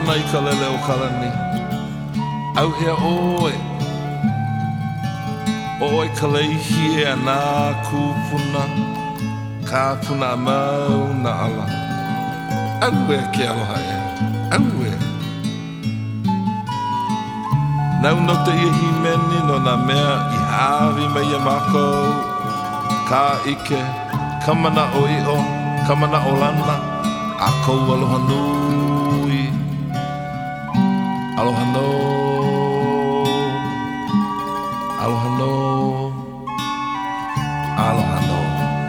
ana I ka lele o Kalani. Au hea oe. Oe ka leihi e ana kūpuna. Ka puna mau na ala. Au e ke aloha e. Au e. Nau no te ia himeni no na mea I hawi mai a mākou. Ka ike, kamana o i'o, kamana o lana. A kou aloha nui. Aloha no. Aloha no. Aloha no.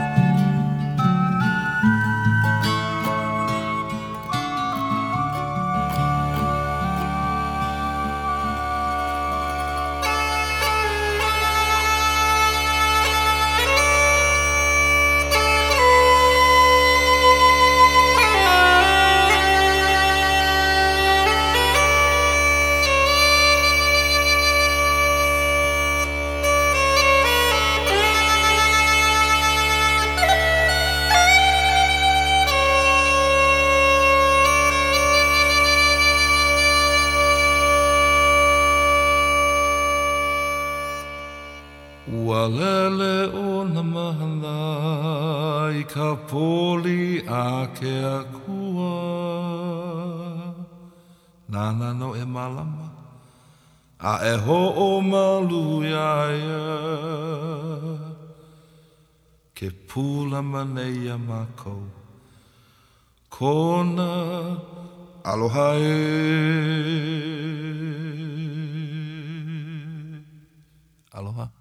Walele o na mahala I ka poli a ke akua. Nana no e malama a e ho o malu iaia. Ke pula manei a mākou. Kona aloha e. Aloha.